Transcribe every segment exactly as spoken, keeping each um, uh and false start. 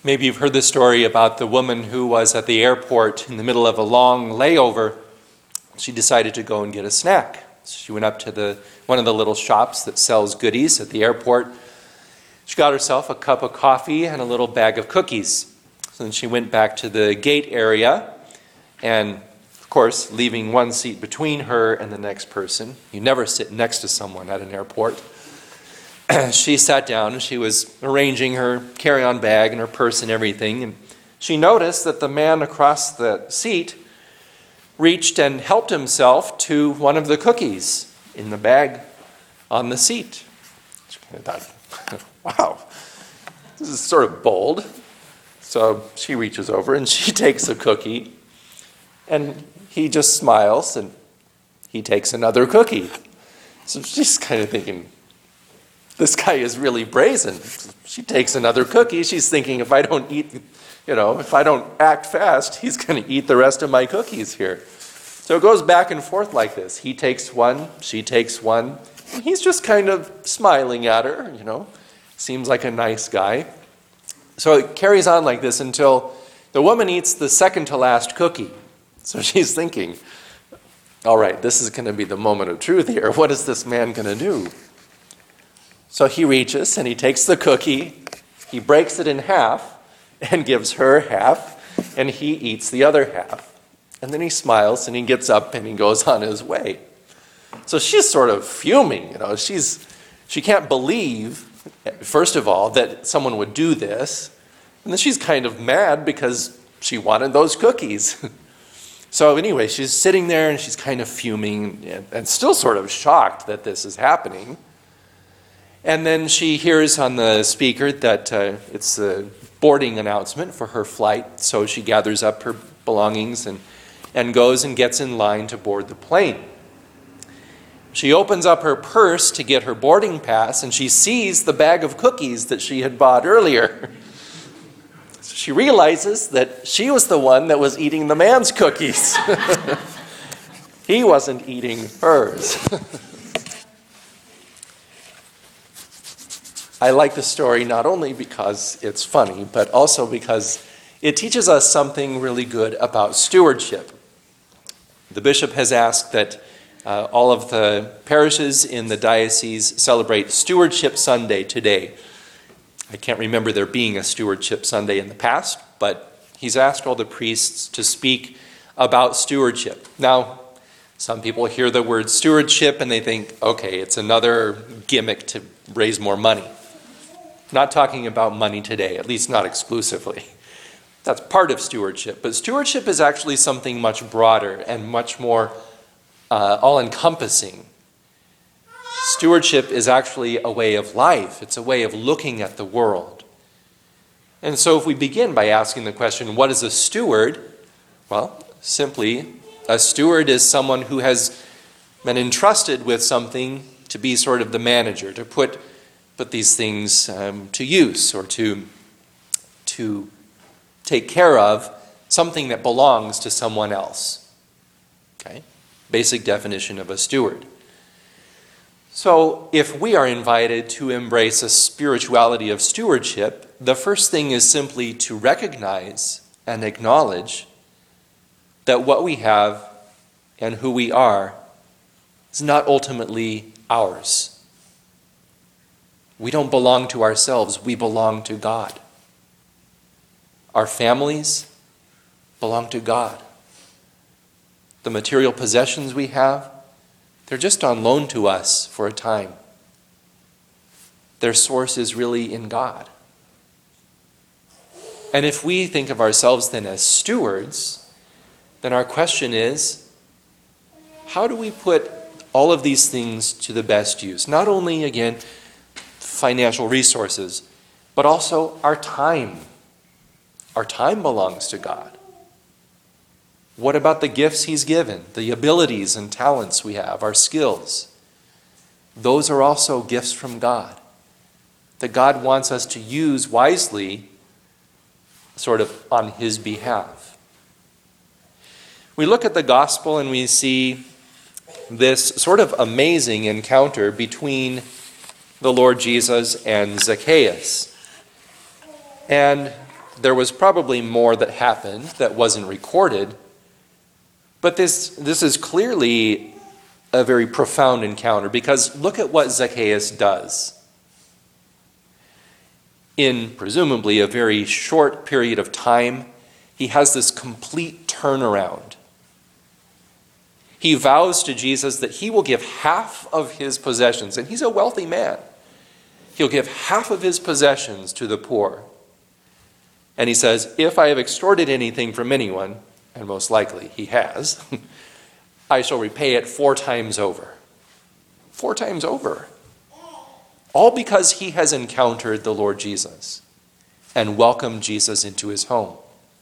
Maybe you've heard the story about the woman who was at the airport in the middle of a long layover. She decided to go and get a snack. She went up to the one of the little shops that sells goodies at the airport. She got herself a cup of coffee and a little bag of cookies. So then she went back to the gate area and, of course, leaving one seat between her and the next person. You never sit next to someone at an airport. She sat down and she was arranging her carry-on bag and her purse and everything. And she noticed that the man across the seat reached and helped himself to one of the cookies in the bag on the seat. She kind of thought, wow, this is sort of bold. So she reaches over and she takes a cookie, and he just smiles and he takes another cookie. So she's kind of thinking, this guy is really brazen. She takes another cookie. She's thinking, if I don't eat, you know, if I don't act fast, he's going to eat the rest of my cookies here. So it goes back and forth like this. He takes one, she takes one, and he's just kind of smiling at her, you know. Seems like a nice guy. So it carries on like this until the woman eats the second to last cookie. So she's thinking, all right, this is going to be the moment of truth here. What is this man going to do? So he reaches and he takes the cookie, he breaks it in half and gives her half, and he eats the other half. And then he smiles and he gets up and he goes on his way. So she's sort of fuming, you know. She's she can't believe, first of all, that someone would do this. And then she's kind of mad because she wanted those cookies. So anyway, she's sitting there and she's kind of fuming and, and still sort of shocked that this is happening. And then she hears on the speaker that uh, it's the boarding announcement for her flight. So she gathers up her belongings and, and goes and gets in line to board the plane. She opens up her purse to get her boarding pass, and she sees the bag of cookies that she had bought earlier. So she realizes that she was the one that was eating the man's cookies. He wasn't eating hers. I like the story not only because it's funny, but also because it teaches us something really good about stewardship. The bishop has asked that uh, all of the parishes in the diocese celebrate Stewardship Sunday today. I can't remember there being a Stewardship Sunday in the past, but he's asked all the priests to speak about stewardship. Now, some people hear the word stewardship and they think, okay, it's another gimmick to raise more money. Not talking about money today, at least not exclusively. That's part of stewardship. But stewardship is actually something much broader and much more uh, all-encompassing. Stewardship is actually a way of life. It's a way of looking at the world. And so if we begin by asking the question, what is a steward? Well, simply, a steward is someone who has been entrusted with something to be sort of the manager, to put put these things um, to use, or to, to take care of something that belongs to someone else. Okay? Basic definition of a steward. So if we are invited to embrace a spirituality of stewardship, the first thing is simply to recognize and acknowledge that what we have and who we are is not ultimately ours. We don't belong to ourselves, we belong to God. Our families belong to God. The material possessions we have, they're just on loan to us for a time. Their source is really in God. And if we think of ourselves then as stewards, then our question is, how do we put all of these things to the best use? Not only, again, financial resources, but also our time. Our time belongs to God. What about the gifts He's given, the abilities and talents we have, our skills? Those are also gifts from God that God wants us to use wisely, sort of on His behalf. We look at the gospel and we see this sort of amazing encounter between the Lord Jesus and Zacchaeus. And there was probably more that happened that wasn't recorded, but this, this is clearly a very profound encounter, because look at what Zacchaeus does. In presumably a very short period of time, he has this complete turnaround. He vows to Jesus that he will give half of his possessions, and he's a wealthy man. He'll give half of his possessions to the poor. And he says, if I have extorted anything from anyone, and most likely he has, I shall repay it four times over. Four times over. All because he has encountered the Lord Jesus and welcomed Jesus into his home.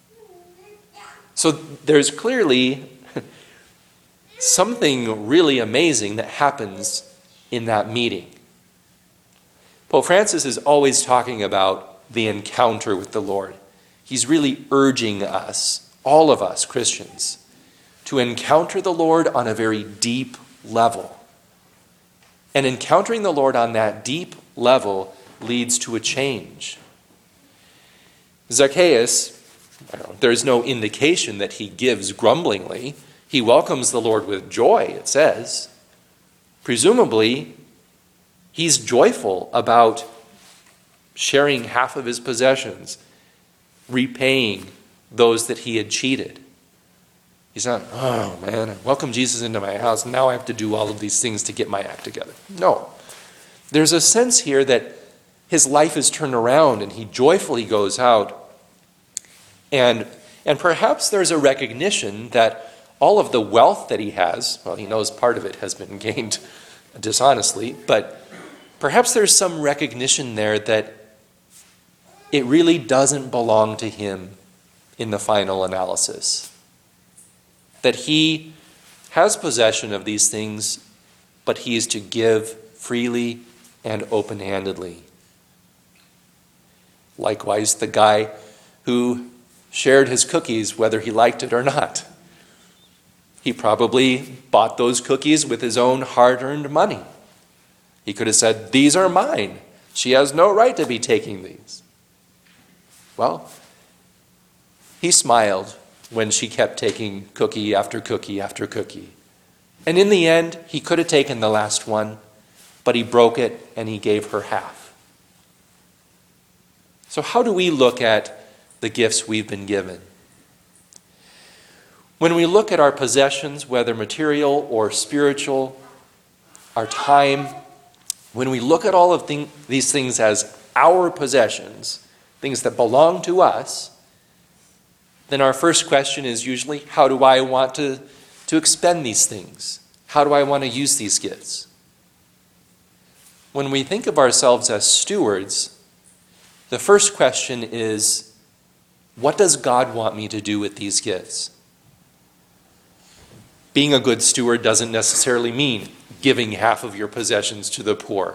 So there's clearly something really amazing that happens in that meeting. Pope Francis is always talking about the encounter with the Lord. He's really urging us, all of us Christians, to encounter the Lord on a very deep level. And encountering the Lord on that deep level leads to a change. Zacchaeus, there's no indication that he gives grumblingly. He welcomes the Lord with joy, it says. Presumably, he's joyful about sharing half of his possessions, repaying those that he had cheated. He's not, oh man, I welcome Jesus into my house, now I have to do all of these things to get my act together. No. There's a sense here that his life is turned around and he joyfully goes out. And, and perhaps there's a recognition that all of the wealth that he has, well, he knows part of it has been gained dishonestly, but perhaps there's some recognition there that it really doesn't belong to him in the final analysis. That he has possession of these things, but he is to give freely and open-handedly. Likewise, the guy who shared his cookies, whether he liked it or not. He probably bought those cookies with his own hard-earned money. He could have said, these are mine. She has no right to be taking these. Well, he smiled when she kept taking cookie after cookie after cookie. And in the end, he could have taken the last one, but he broke it and he gave her half. So how do we look at the gifts we've been given? When we look at our possessions, whether material or spiritual, our time, when we look at all of th- these things as our possessions, things that belong to us, then our first question is usually, how do I want to, to expend these things? How do I want to use these gifts? When we think of ourselves as stewards, the first question is, what does God want me to do with these gifts? Being a good steward doesn't necessarily mean giving half of your possessions to the poor.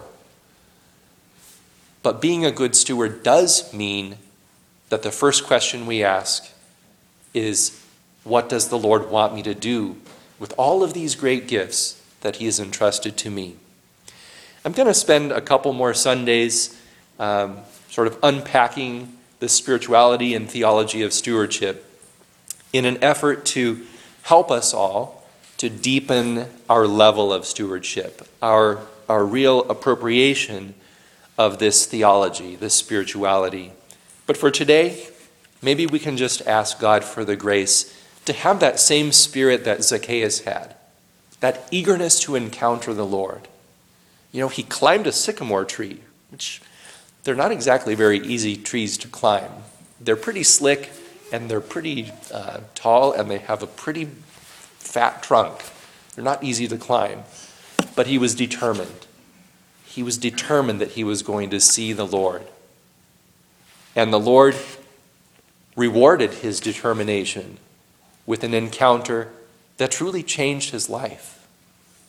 But being a good steward does mean that the first question we ask is, what does the Lord want me to do with all of these great gifts that he has entrusted to me? I'm going to spend a couple more Sundays um, sort of unpacking the spirituality and theology of stewardship in an effort to help us all to deepen our level of stewardship, our, our real appropriation of this theology, this spirituality. But for today, maybe we can just ask God for the grace to have that same spirit that Zacchaeus had, that eagerness to encounter the Lord. You know, he climbed a sycamore tree, which they're not exactly very easy trees to climb. They're pretty slick, and they're pretty uh, tall, and they have a pretty fat trunk. They're not easy to climb. But he was determined. He was determined that he was going to see the Lord. And the Lord rewarded his determination with an encounter that truly changed his life.